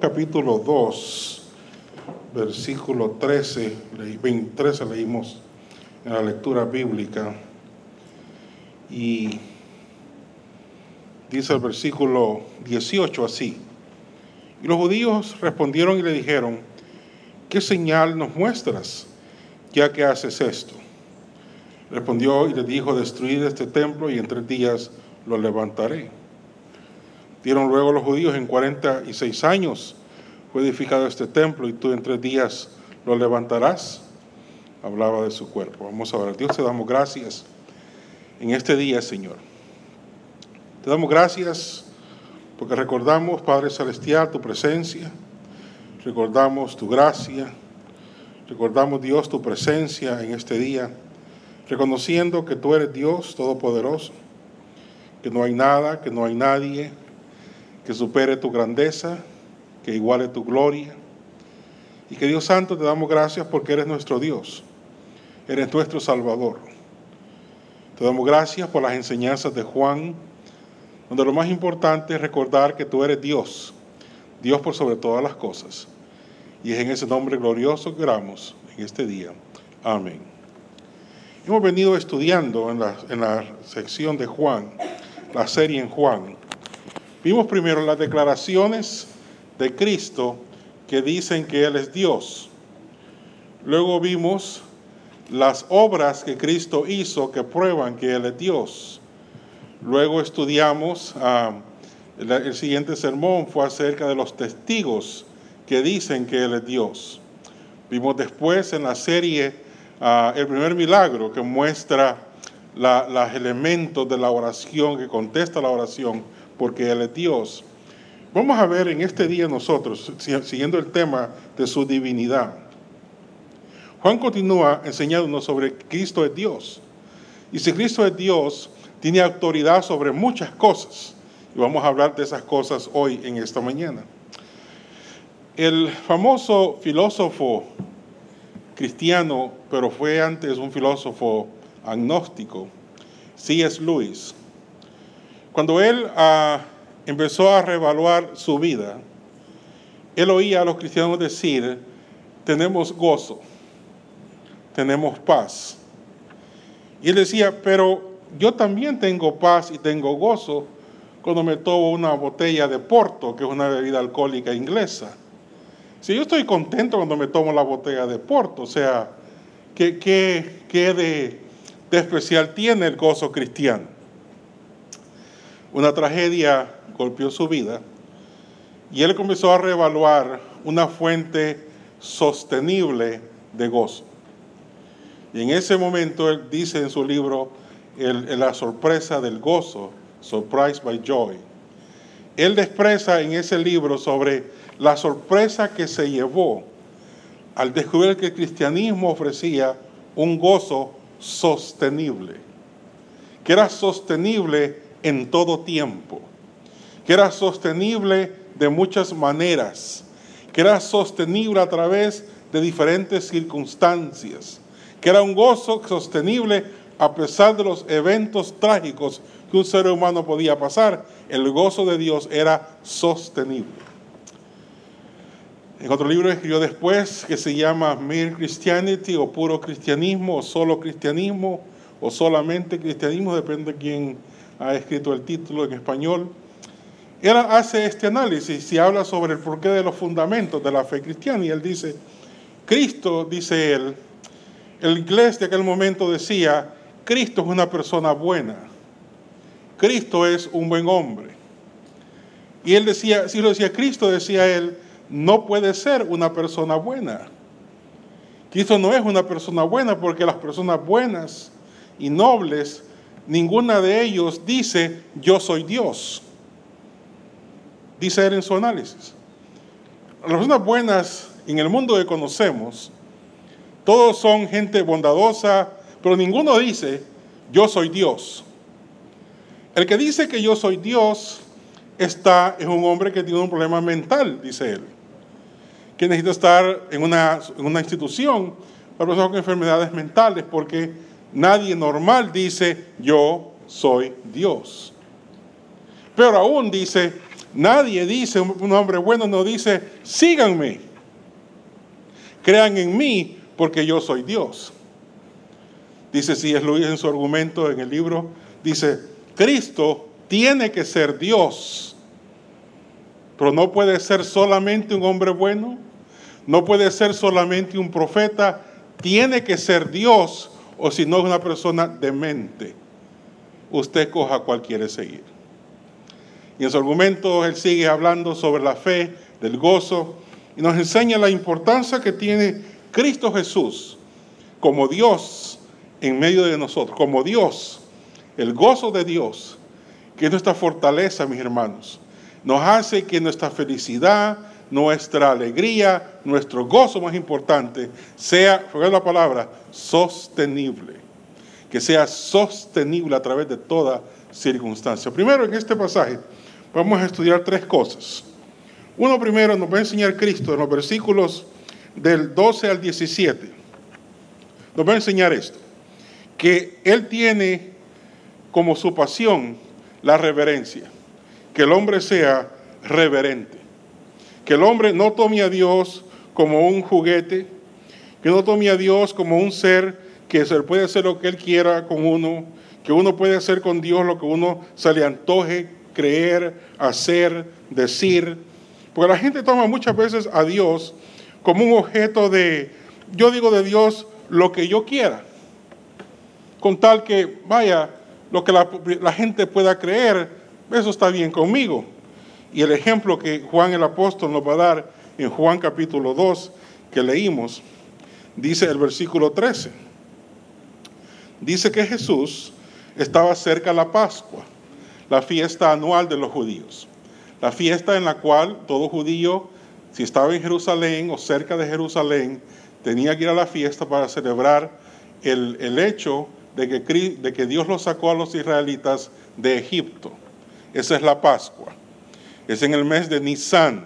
capítulo 2, versículo 13 leímos en la lectura bíblica. Y dice el versículo 18 así: y los judíos respondieron y le dijeron: ¿qué señal nos muestras, ya que haces esto? Respondió y les dijo: destruid este templo y en 3 días lo levantaré. Dieron luego los judíos: en 46 años fue edificado este templo y tú en 3 días lo levantarás. Hablaba de su cuerpo. Vamos a orar. Dios, te damos gracias en este día, Señor. Te damos gracias porque recordamos, Padre Celestial, tu presencia. Recordamos tu gracia. Recordamos, Dios, tu presencia en este día, reconociendo que tú eres Dios todopoderoso, que no hay nada, que no hay nadie que supere tu grandeza, que iguale tu gloria. Y que, Dios Santo, te damos gracias porque eres nuestro Dios, eres nuestro Salvador. Te damos gracias por las enseñanzas de Juan, donde lo más importante es recordar que tú eres Dios, Dios por sobre todas las cosas. Y es en ese nombre glorioso que oramos en este día. Amén. Hemos venido estudiando en la sección de Juan, la serie en Juan. Vimos primero las declaraciones de Cristo que dicen que Él es Dios. Luego vimos las obras que Cristo hizo que prueban que Él es Dios. Luego estudiamos, el siguiente sermón fue acerca de los testigos que dicen que Él es Dios. Vimos después en la serie el primer milagro que muestra los elementos de la oración, que contesta la oración porque Él es Dios. Vamos a ver en este día nosotros, siguiendo el tema de su divinidad. Juan continúa enseñándonos sobre que Cristo es Dios. Y si Cristo es Dios, tiene autoridad sobre muchas cosas. Y vamos a hablar de esas cosas hoy en esta mañana. El famoso filósofo cristiano, pero fue antes un filósofo agnóstico, C.S. Lewis, cuando él empezó a reevaluar su vida, él oía a los cristianos decir: tenemos gozo, tenemos paz. Y él decía: pero yo también tengo paz y tengo gozo cuando me tomo una botella de Porto, que es una bebida alcohólica inglesa. Si yo estoy contento cuando me tomo la botella de Porto, o sea, ¿qué de especial tiene el gozo cristiano? Una tragedia golpeó su vida y él comenzó a reevaluar una fuente sostenible de gozo. Y en ese momento él dice en su libro La sorpresa del gozo, Surprise by Joy. Él expresa en ese libro sobre la sorpresa que se llevó al descubrir que el cristianismo ofrecía un gozo sostenible, que era sostenible en todo tiempo, que era sostenible de muchas maneras, que era sostenible a través de diferentes circunstancias, que era un gozo sostenible a pesar de los eventos trágicos que un ser humano podía pasar. El gozo de Dios era sostenible. En otro libro escribió después, que se llama Mere Christianity, o Puro Cristianismo, o Solo Cristianismo, o Solamente Cristianismo, depende de quién ha escrito el título en español. Él hace este análisis y habla sobre el porqué de los fundamentos de la fe cristiana. Y él dice: Cristo, dice él, el inglés de aquel momento decía: Cristo es una persona buena. Cristo es un buen hombre. Y él decía, si lo decía Cristo, decía él, no puede ser una persona buena. Cristo no es una persona buena, porque las personas buenas y nobles, ninguna de ellos dice: yo soy Dios. Dice él en su análisis. Las personas buenas en el mundo que conocemos, todos son gente bondadosa, pero ninguno dice: yo soy Dios. El que dice que yo soy Dios es un hombre que tiene un problema mental, dice él, que necesita estar en una institución para personas con enfermedades mentales, porque nadie normal dice: yo soy Dios. Pero aún dice: Nadie dice, un hombre bueno no dice, síganme, crean en mí porque yo soy Dios. Dice C.S. Lewis en su argumento en el libro, dice, Cristo tiene que ser Dios, pero no puede ser solamente un hombre bueno, no puede ser solamente un profeta, tiene que ser Dios, o si no es una persona demente. Usted coja cuál quiere seguir. Y en su argumento él sigue hablando sobre la fe, del gozo, y nos enseña la importancia que tiene Cristo Jesús como Dios en medio de nosotros, como Dios, el gozo de Dios, que es nuestra fortaleza, mis hermanos. Nos hace que nuestra felicidad, nuestra alegría, nuestro gozo más importante, sea, fue la palabra, sostenible. Que sea sostenible a través de toda circunstancia. Primero, en este pasaje, vamos a estudiar tres cosas. Uno primero nos va a enseñar Cristo en los versículos del 12 al 17. Nos va a enseñar esto, que Él tiene como su pasión la reverencia, que el hombre sea reverente, que el hombre no tome a Dios como un juguete, que no tome a Dios como un ser que se puede hacer lo que Él quiera con uno, que uno puede hacer con Dios lo que uno se le antoje, creer, hacer, decir. Porque la gente toma muchas veces a Dios como un objeto de, yo digo de Dios lo que yo quiera, con tal que, vaya, lo que la gente pueda creer, eso está bien conmigo. Y el ejemplo que Juan el apóstol nos va a dar en Juan capítulo 2, que leímos, dice el versículo 13. Dice que Jesús estaba cerca de la Pascua, la fiesta anual de los judíos. La fiesta en la cual todo judío, si estaba en Jerusalén o cerca de Jerusalén, tenía que ir a la fiesta para celebrar el hecho de que Dios los sacó a los israelitas de Egipto. Esa es la Pascua. Es en el mes de Nisan,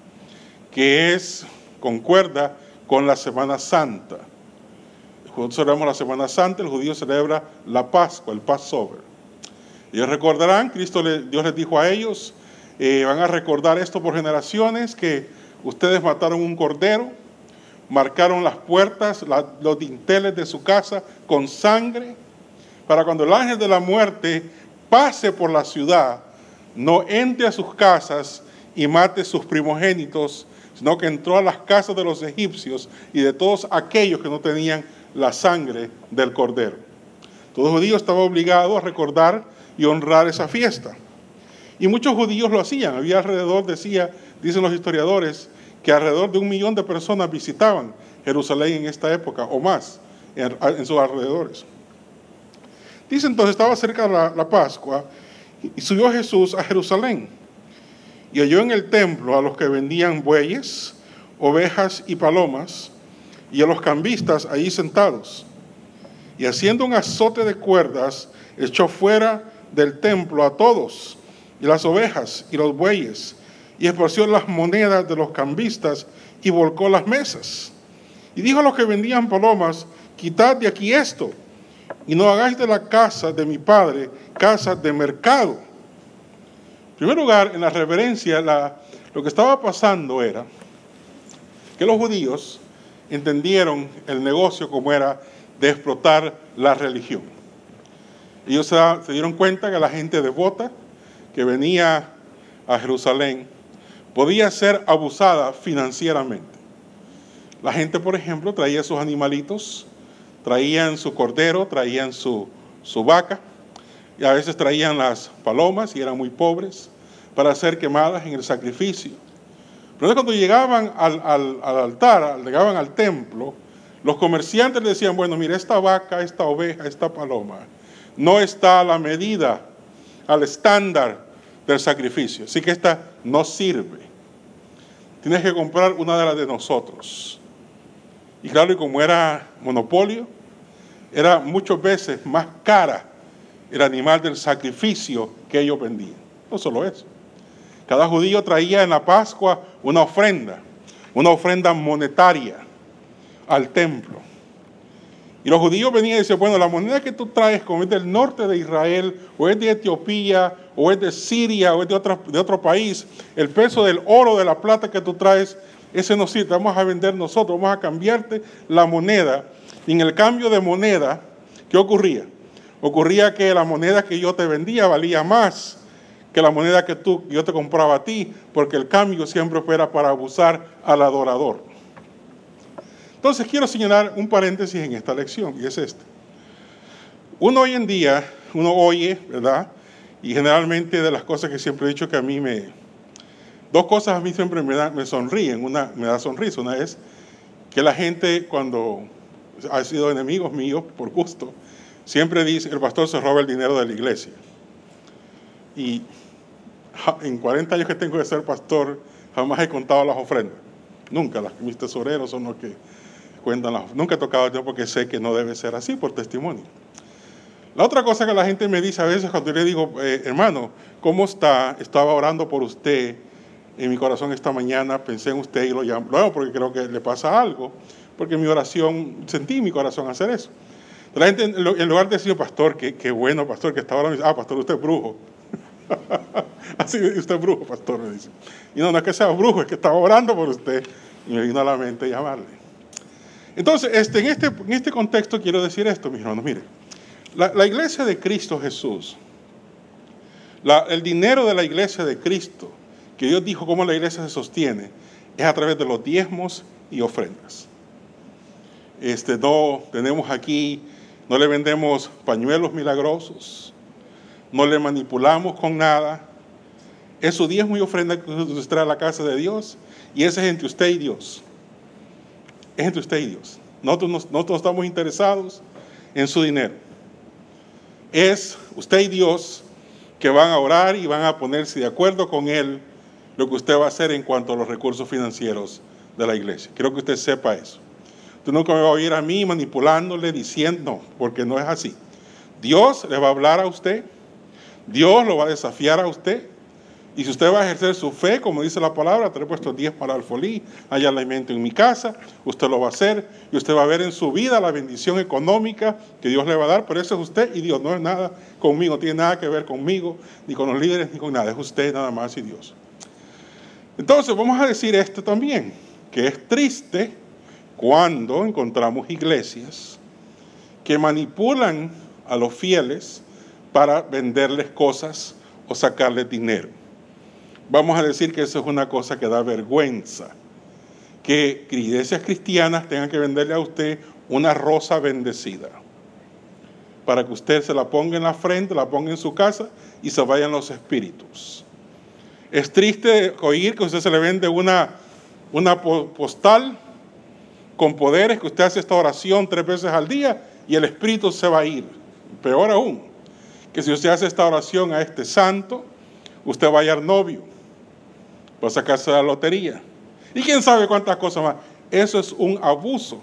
que concuerda con la Semana Santa. Nosotros celebramos la Semana Santa, el judío celebra la Pascua, el Passover. Ellos recordarán, Dios les dijo a ellos, van a recordar esto por generaciones, que ustedes mataron un cordero, marcaron las puertas, los dinteles de su casa con sangre, para cuando el ángel de la muerte pase por la ciudad, no entre a sus casas y mate sus primogénitos, sino que entró a las casas de los egipcios y de todos aquellos que no tenían la sangre del cordero. Todo judío estaba obligado a recordar y honrar esa fiesta. Y muchos judíos lo hacían. Había alrededor, dicen los historiadores, que alrededor de 1 millón de personas visitaban Jerusalén en esta época, o más, en sus alrededores. Dice entonces, estaba cerca la Pascua, y subió Jesús a Jerusalén, y halló en el templo a los que vendían bueyes, ovejas y palomas, y a los cambistas allí sentados. Y haciendo un azote de cuerdas, echó fuera del templo a todos, y las ovejas y los bueyes, y esparció las monedas de los cambistas, y volcó las mesas. Y dijo a los que vendían palomas, quitad de aquí esto, y no hagáis de la casa de mi padre casa de mercado. En primer lugar, en la reverencia, lo que estaba pasando era que los judíos entendieron el negocio como era de explotar la religión. Ellos se dieron cuenta que la gente devota que venía a Jerusalén podía ser abusada financieramente. La gente, por ejemplo, traía sus animalitos, traían su cordero, traían su vaca, y a veces traían las palomas, y eran muy pobres, para ser quemadas en el sacrificio. Pero cuando llegaban al altar, llegaban al templo, los comerciantes le decían, bueno, mira, esta vaca, esta oveja, esta paloma, no está a la medida, al estándar del sacrificio, así que esta no sirve. Tienes que comprar una de las de nosotros. Y claro, y como era monopolio, era muchas veces más cara el animal del sacrificio que ellos vendían. No solo eso. Cada judío traía en la Pascua una ofrenda monetaria al templo. Y los judíos venían y decían, bueno, la moneda que tú traes, como es del norte de Israel, o es de Etiopía, o es de Siria, o es de otro país, el peso del oro, de la plata que tú traes, ese no sirve, vamos a vender nosotros, vamos a cambiarte la moneda. Y en el cambio de moneda, ¿qué ocurría? Ocurría que la moneda que yo te vendía valía más que la moneda que yo te compraba a ti, porque el cambio siempre era para abusar al adorador. Entonces quiero señalar un paréntesis en esta lección, y es este. Uno hoy en día, uno oye, ¿verdad? Y generalmente de las cosas que siempre he dicho que a mí dos cosas a mí siempre me sonríen, me da sonrisa. Una es que la gente cuando ha sido enemigos míos por gusto, siempre dice, el pastor se roba el dinero de la iglesia. Y en 40 años que tengo de ser pastor, jamás he contado las ofrendas. Nunca, mis tesoreros son los que cuentan nunca he tocado yo porque sé que no debe ser así por testimonio. La otra cosa que la gente me dice a veces cuando yo le digo, hermano, ¿cómo está? Estaba orando por usted en mi corazón esta mañana, pensé en usted y lo llamo porque creo que le pasa algo, porque mi oración, sentí en mi corazón hacer eso. La gente, en lugar de decir, pastor, qué bueno, pastor, que estaba orando, dice, pastor, usted es brujo. Así, usted es brujo, pastor, me dice. Y no es que sea brujo, es que estaba orando por usted y me vino a la mente llamarle. Entonces, en este contexto quiero decir esto, mis hermanos. Mire, la iglesia de Cristo Jesús, el dinero de la iglesia de Cristo, que Dios dijo cómo la iglesia se sostiene, es a través de los diezmos y ofrendas. No tenemos aquí, no le vendemos pañuelos milagrosos, no le manipulamos con nada. Es su diezmo y ofrenda que usted trae a la casa de Dios, y ese es entre usted y Dios. Es entre usted y Dios. Nosotros estamos interesados en su dinero. Es usted y Dios que van a orar y van a ponerse de acuerdo con Él lo que usted va a hacer en cuanto a los recursos financieros de la iglesia. Quiero que usted sepa eso. Usted nunca me va a oír a mí manipulándole, diciendo, no, porque no es así. Dios le va a hablar a usted, Dios lo va a desafiar a usted, y si usted va a ejercer su fe, como dice la palabra, traer puestos 10 para el alfolí, hay alimento en mi casa, usted lo va a hacer, y usted va a ver en su vida la bendición económica que Dios le va a dar, pero eso es usted y Dios, no es nada conmigo, no tiene nada que ver conmigo, ni con los líderes, ni con nada, es usted nada más y Dios. Entonces vamos a decir esto también, que es triste cuando encontramos iglesias que manipulan a los fieles para venderles cosas o sacarles dinero. Vamos a decir que eso es una cosa que da vergüenza, que iglesias cristianas tengan que venderle a usted una rosa bendecida, para que usted se la ponga en la frente, la ponga en su casa y se vayan los espíritus. Es triste oír que a usted se le vende una postal con poderes, que usted hace esta oración 3 veces al día y el espíritu se va a ir. Peor aún, que si usted hace esta oración a este santo, usted va a hallar novio, va a sacarse la lotería. Y quién sabe cuántas cosas más. Eso es un abuso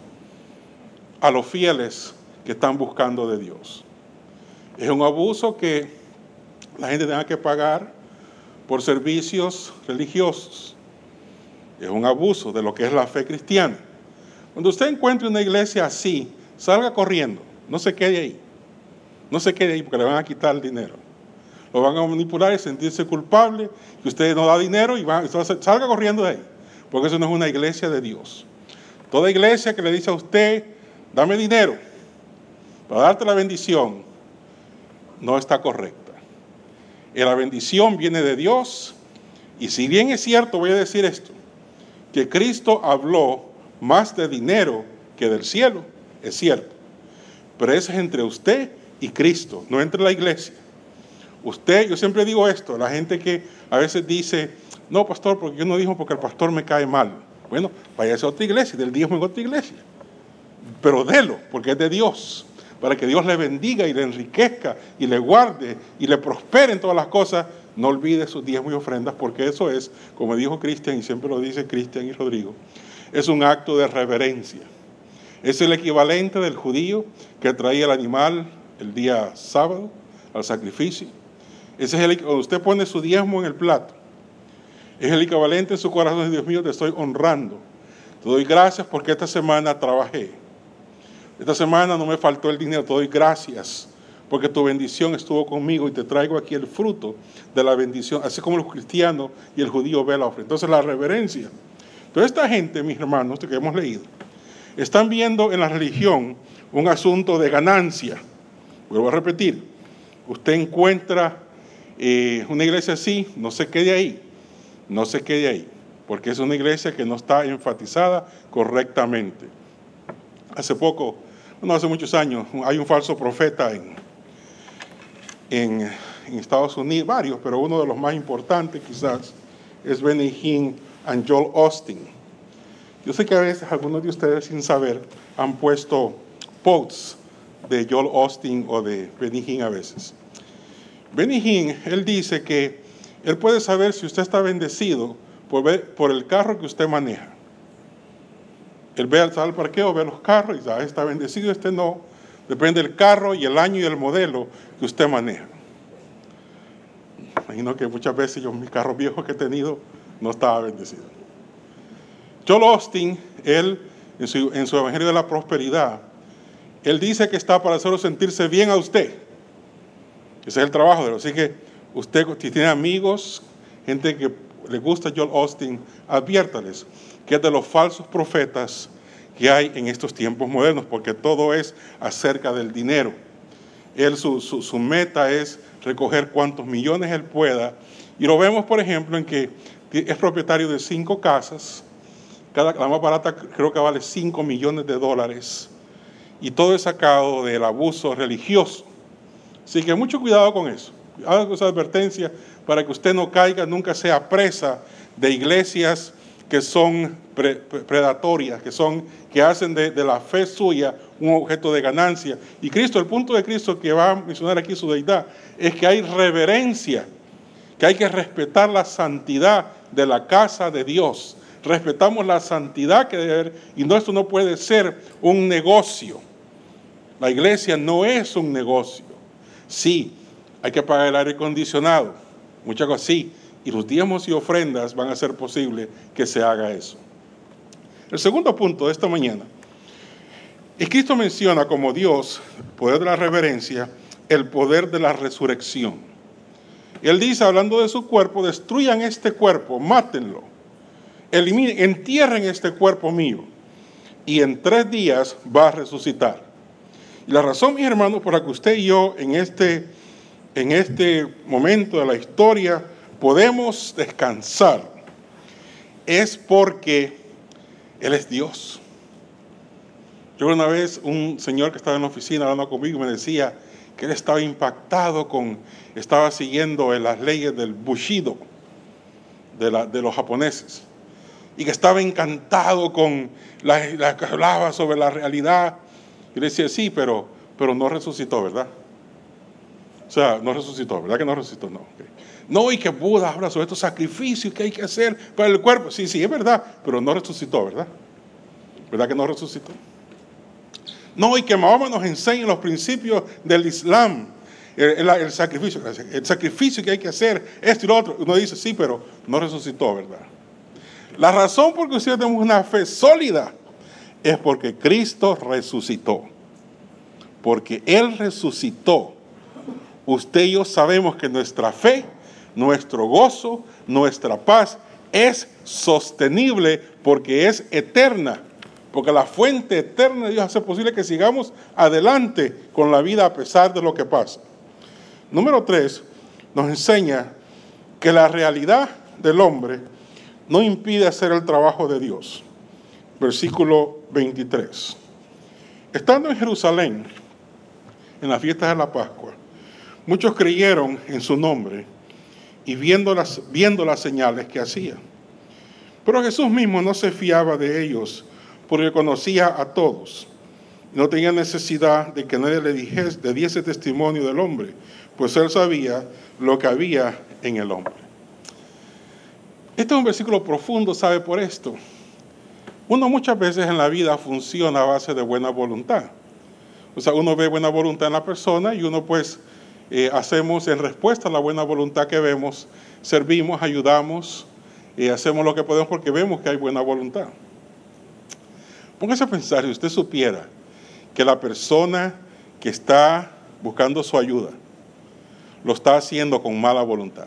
a los fieles que están buscando de Dios. Es un abuso que la gente tenga que pagar por servicios religiosos. Es un abuso de lo que es la fe cristiana. Cuando usted encuentre una iglesia así, salga corriendo, no se quede ahí. No se quede ahí porque le van a quitar el dinero. Lo van a manipular y sentirse culpable, que usted no da dinero y salga corriendo de ahí. Porque eso no es una iglesia de Dios. Toda iglesia que le dice a usted, dame dinero para darte la bendición, no está correcta. Y la bendición viene de Dios. Y si bien es cierto, voy a decir esto, que Cristo habló más de dinero que del cielo, es cierto. Pero eso es entre usted y Cristo, no entre la iglesia. Yo siempre digo esto, la gente que a veces dice, no, pastor, porque yo no digo porque el pastor me cae mal. Bueno, váyase a otra iglesia, del diezmo en otra iglesia. Pero délo, porque es de Dios, para que Dios le bendiga y le enriquezca y le guarde y le prospere en todas las cosas. No olvide sus diezmos y ofrendas, porque eso es, como dijo Cristian, y siempre lo dice Cristian y Rodrigo, es un acto de reverencia. Es el equivalente del judío que traía el animal el día sábado al sacrificio. Ese es cuando usted pone su diezmo en el plato, es el equivalente en su corazón. Dios mío, te estoy honrando. Te doy gracias porque esta semana trabajé. Esta semana no me faltó el dinero, te doy gracias, porque tu bendición estuvo conmigo y te traigo aquí el fruto de la bendición, así como el cristiano y el judío ve la ofrenda. Entonces la reverencia. Pero esta gente, mis hermanos, que hemos leído, están viendo en la religión un asunto de ganancia. Vuelvo a repetir, usted encuentra una iglesia así, no se quede ahí, no se quede ahí, porque es una iglesia que no está enfatizada correctamente. Hace poco, no hace muchos años, hay un falso profeta en Estados Unidos, varios, pero uno de los más importantes quizás es Benny Hinn y Joel Osteen. Yo sé que a veces algunos de ustedes sin saber han puesto posts de Joel Osteen o de Benny Hinn a veces. Benny Hinn, él dice que él puede saber si usted está bendecido por el carro que usted maneja. Él ve al parqueo, ve los carros y dice, está bendecido, este no. Depende del carro y el año y el modelo que usted maneja. Imagino que muchas veces yo, mis carros viejos que he tenido, no estaba bendecido. Joel Osteen, él, en su Evangelio de la Prosperidad, él dice que está para hacerlo sentirse bien a usted. Ese es el trabajo de él. Así que usted, si tiene amigos, gente que le gusta Joel Osteen, adviértales que es de los falsos profetas que hay en estos tiempos modernos, porque todo es acerca del dinero. Él, su meta es recoger cuantos millones él pueda, y lo vemos, por ejemplo, en que es propietario de 5 casas, la más barata creo que vale $5 millones, y todo es sacado del abuso religioso. Así que mucho cuidado con eso. Haga esa advertencia para que usted no caiga, nunca sea presa de iglesias que son predatorias, que hacen de la fe suya un objeto de ganancia. Y Cristo, el punto de Cristo que va a mencionar aquí su deidad, es que hay reverencia, que hay que respetar la santidad de la casa de Dios. Respetamos la santidad que debe haber, y esto no puede ser un negocio. La iglesia no es un negocio. Sí, hay que pagar el aire acondicionado, muchas cosas sí, y los diezmos y ofrendas van a hacer posible que se haga eso. El segundo punto de esta mañana es que Cristo menciona como Dios, el poder de la reverencia, el poder de la resurrección. Él dice, hablando de su cuerpo, destruyan este cuerpo, mátenlo, eliminen, entierren este cuerpo mío, y en 3 días va a resucitar. Y la razón, mis hermanos, por la que usted y yo en este momento de la historia podemos descansar es porque Él es Dios. Yo una vez, un señor que estaba en la oficina hablando conmigo me decía que él estaba impactado estaba siguiendo las leyes del Bushido de los japoneses, y que estaba encantado con la que hablaba sobre la realidad. Y le decía, sí, pero no resucitó, ¿verdad? O sea, no resucitó, ¿verdad que no resucitó? No. Okay. No, y que Buda habla sobre estos sacrificios que hay que hacer para el cuerpo. Sí, es verdad, pero no resucitó, ¿verdad? ¿Verdad que no resucitó? No, y que Mahoma nos enseña los principios del Islam, el sacrificio que hay que hacer, esto y lo otro. Uno dice, sí, pero no resucitó, ¿verdad? La razón por que ustedes tenemos una fe sólida es porque Cristo resucitó. Porque Él resucitó. Usted y yo sabemos que nuestra fe, nuestro gozo, nuestra paz es sostenible porque es eterna. Porque la fuente eterna de Dios hace posible que sigamos adelante con la vida a pesar de lo que pasa. Número 3, nos enseña que la realidad del hombre no impide hacer el trabajo de Dios. Versículo 23. Estando en Jerusalén, en las fiestas de la Pascua, muchos creyeron en su nombre y viendo las señales que hacía. Pero Jesús mismo no se fiaba de ellos, porque conocía a todos. No tenía necesidad de que nadie le diese testimonio del hombre, pues él sabía lo que había en el hombre. Este es un versículo profundo, ¿sabe por esto? Uno muchas veces en la vida funciona a base de buena voluntad. O sea, uno ve buena voluntad en la persona y uno pues hacemos en respuesta a la buena voluntad que vemos, servimos, ayudamos, hacemos lo que podemos porque vemos que hay buena voluntad. Póngase a pensar, si usted supiera que la persona que está buscando su ayuda lo está haciendo con mala voluntad?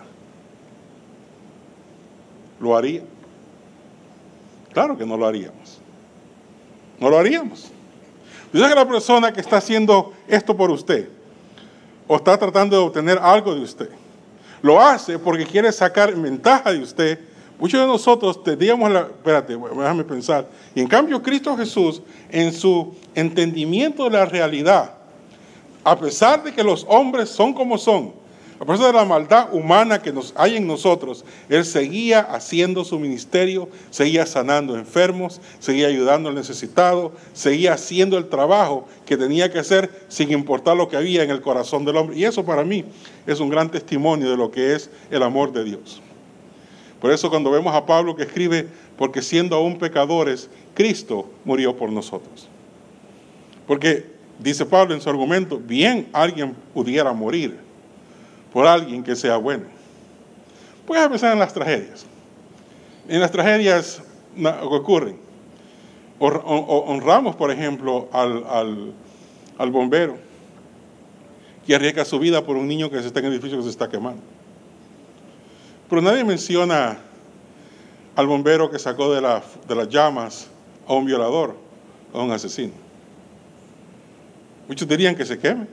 ¿Lo haría? Claro que no lo haríamos. No lo haríamos. Dice que la persona que está haciendo esto por usted o está tratando de obtener algo de usted, lo hace porque quiere sacar ventaja de usted. Muchos de nosotros tendríamos espérate, déjame pensar. Y en cambio Cristo Jesús, en su entendimiento de la realidad, a pesar de que los hombres son como son, a pesar de la maldad humana que hay en nosotros, Él seguía haciendo su ministerio, seguía sanando enfermos, seguía ayudando al necesitado, seguía haciendo el trabajo que tenía que hacer sin importar lo que había en el corazón del hombre. Y eso para mí es un gran testimonio de lo que es el amor de Dios. Por eso cuando vemos a Pablo que escribe, porque siendo aún pecadores, Cristo murió por nosotros. Porque, dice Pablo en su argumento, bien alguien pudiera morir por alguien que sea bueno. Puedes pensar en las tragedias. En las tragedias que ocurren. Honramos, por ejemplo, al bombero que arriesga su vida por un niño que está en el edificio que se está quemando. Pero nadie menciona al bombero que sacó de las llamas a un violador, a un asesino. Muchos dirían que se queme.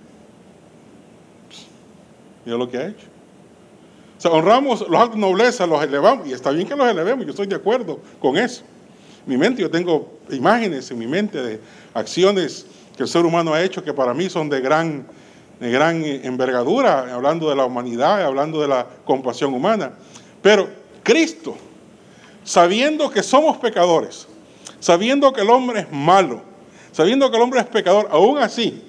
Mira lo que ha hecho. O sea, honramos los actos de nobleza, los elevamos, y está bien que los elevemos, yo estoy de acuerdo con eso. En mi mente, yo tengo imágenes en mi mente de acciones que el ser humano ha hecho que para mí son de gran envergadura, hablando de la humanidad, hablando de la compasión humana. Pero Cristo, sabiendo que somos pecadores, sabiendo que el hombre es malo, sabiendo que el hombre es pecador, aún así,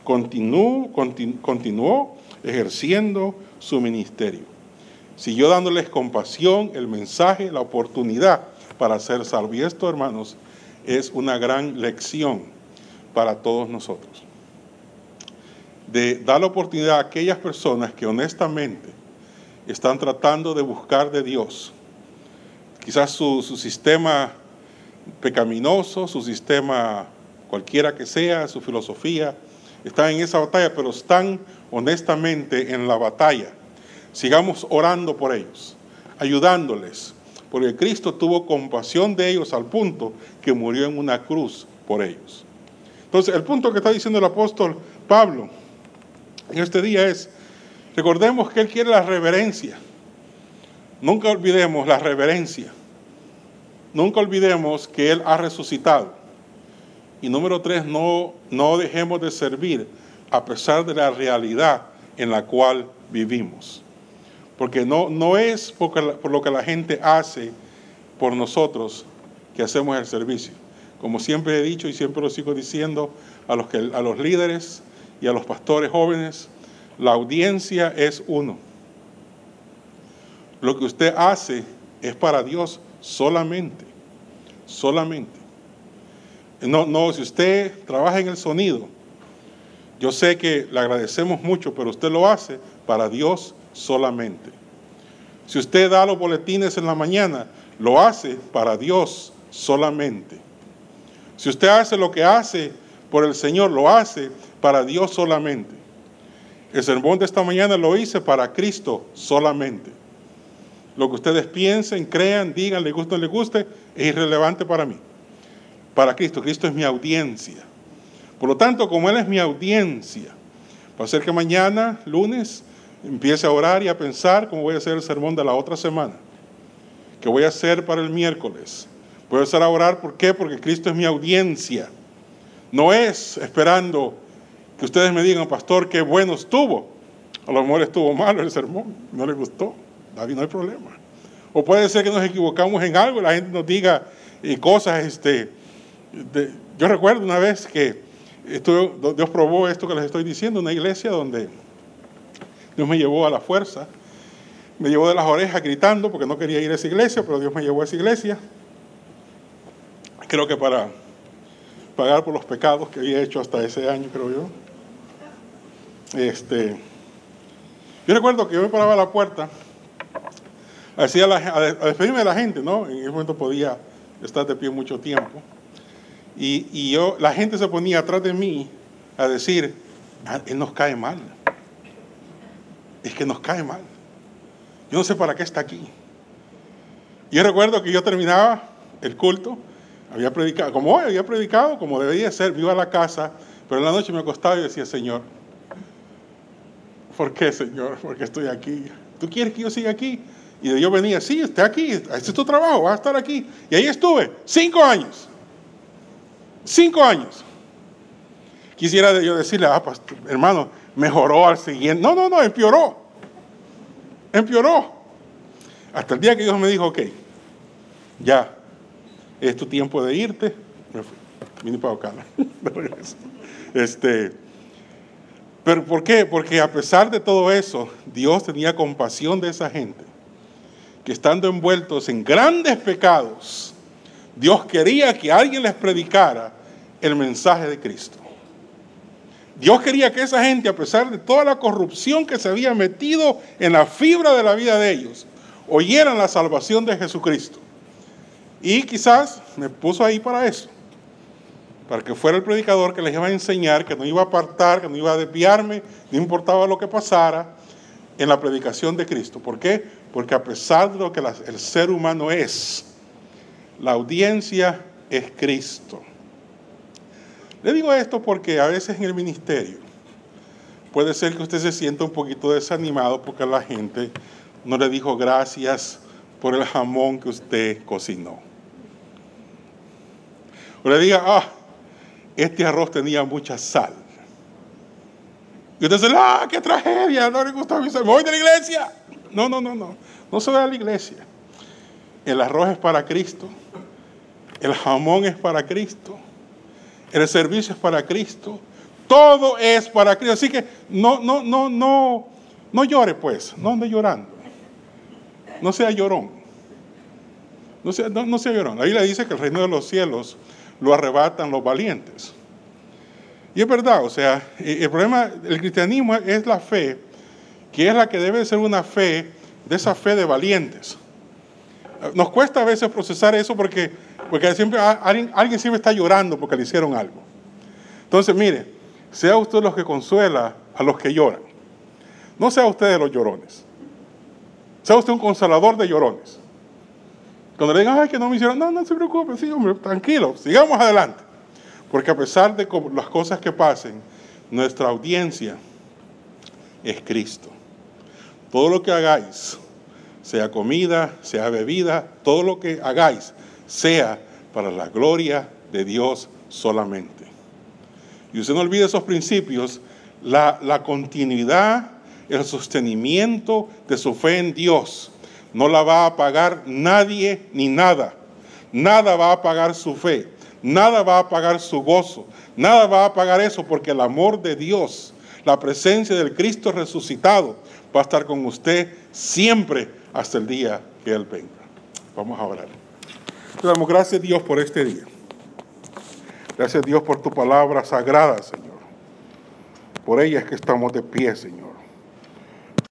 continuó ejerciendo su ministerio. Siguió dándoles compasión, el mensaje, la oportunidad para ser salvos. Y esto, hermanos, es una gran lección para todos nosotros. De dar la oportunidad a aquellas personas que honestamente están tratando de buscar de Dios. Quizás su sistema pecaminoso, su sistema cualquiera que sea, su filosofía, están en esa batalla, pero están honestamente en la batalla. Sigamos orando por ellos, ayudándoles, porque Cristo tuvo compasión de ellos al punto que murió en una cruz por ellos. Entonces, el punto que está diciendo el apóstol Pablo en este día es, recordemos que Él quiere la reverencia. Nunca olvidemos la reverencia. Nunca olvidemos que Él ha resucitado. Y número 3, no dejemos de servir a pesar de la realidad en la cual vivimos. Porque no es por lo que la gente hace por nosotros que hacemos el servicio. Como siempre he dicho y siempre lo sigo diciendo a los líderes y a los pastores jóvenes, la audiencia es uno. Lo que usted hace es para Dios solamente. Solamente. No, si usted trabaja en el sonido, yo sé que le agradecemos mucho, pero usted lo hace para Dios solamente. Si usted da los boletines en la mañana, lo hace para Dios solamente. Si usted hace lo que hace por el Señor, lo hace para Dios solamente. El sermón de esta mañana lo hice para Cristo solamente. Lo que ustedes piensen, crean, digan, les guste o no les guste, es irrelevante para mí. Para Cristo. Cristo es mi audiencia. Por lo tanto, como Él es mi audiencia, va a ser que mañana, lunes, empiece a orar y a pensar cómo voy a hacer el sermón de la otra semana. ¿Qué voy a hacer para el miércoles? Voy a empezar a orar, ¿por qué? Porque Cristo es mi audiencia. No es esperando que ustedes me digan, pastor, qué bueno estuvo. A lo mejor estuvo malo el sermón, no les gustó. David, no hay problema. O puede ser que nos equivocamos en algo y la gente nos diga cosas. Yo recuerdo una vez que Dios probó esto que les estoy diciendo, una iglesia donde Dios me llevó a la fuerza, me llevó de las orejas gritando porque no quería ir a esa iglesia, pero Dios me llevó a esa iglesia. Creo que para pagar por los pecados que había hecho hasta ese año, creo yo. Yo recuerdo que yo me paraba a la puerta a despedirme de la gente, ¿no? En ese momento podía estar de pie mucho tiempo. Y la gente se ponía atrás de mí a decir, él nos cae mal. Es que nos cae mal. Yo no sé para qué está aquí. Yo recuerdo que yo terminaba el culto, había predicado, como debía ser, me iba a la casa, pero en la noche me acostaba y decía, Señor, ¿por qué, Señor? ¿Por qué estoy aquí? ¿Tú quieres que yo siga aquí? Y yo venía, sí, esté aquí, este es tu trabajo, vas a estar aquí. Y ahí estuve, 5 años. 5 años. Quisiera yo decirle, pastor, hermano, mejoró al siguiente. No, empeoró. Hasta el día que Dios me dijo, ok, ya, es tu tiempo de irte. Me fui, vine para Ocala, de regreso. Pero ¿por qué? Porque a pesar de todo eso, Dios tenía compasión de esa gente, que estando envueltos en grandes pecados, Dios quería que alguien les predicara el mensaje de Cristo. Dios quería que esa gente, a pesar de toda la corrupción que se había metido en la fibra de la vida de ellos, oyeran la salvación de Jesucristo. Y quizás me puso ahí para eso, para que fuera el predicador que les iba a enseñar, que no iba a apartar, que no iba a desviarme, no importaba lo que pasara en la predicación de Cristo. ¿Por qué? Porque a pesar de lo que el ser humano es, la audiencia es Cristo. Le digo esto porque a veces en el ministerio puede ser que usted se sienta un poquito desanimado porque la gente no le dijo gracias por el jamón que usted cocinó. O le diga, este arroz tenía mucha sal. Y usted dice, qué tragedia, no le gustó mi sal, me voy de la iglesia. No se va a la iglesia. El arroz es para Cristo, el jamón es para Cristo, el servicio es para Cristo, todo es para Cristo. Así que no llore pues, no ande llorando. No sea llorón. No sea llorón. Ahí le dice que el reino de los cielos lo arrebatan los valientes. Y es verdad, o sea, el problema del cristianismo es la fe, que es la que debe ser una fe, de esa fe de valientes. Nos cuesta a veces procesar eso porque siempre alguien siempre está llorando porque le hicieron algo. Entonces, mire, sea usted los que consuela a los que lloran. No sea usted de los llorones. Sea usted un consolador de llorones. Cuando le digan, que no me hicieron, no se preocupe, sí, hombre, tranquilo, sigamos adelante. Porque a pesar de las cosas que pasen, nuestra audiencia es Cristo. Todo lo que hagáis, sea comida, sea bebida, todo lo que hagáis, sea para la gloria de Dios solamente. Y usted no olvide esos principios, la continuidad, el sostenimiento de su fe en Dios, no la va a pagar nadie ni nada. Nada va a pagar su fe, nada va a pagar su gozo, nada va a pagar eso, porque el amor de Dios, la presencia del Cristo resucitado, va a estar con usted siempre hasta el día que Él venga. Vamos a orar. Te damos gracias, Dios, por este día. Gracias, Dios, por tu palabra sagrada, Señor. Por ella es que estamos de pie, Señor.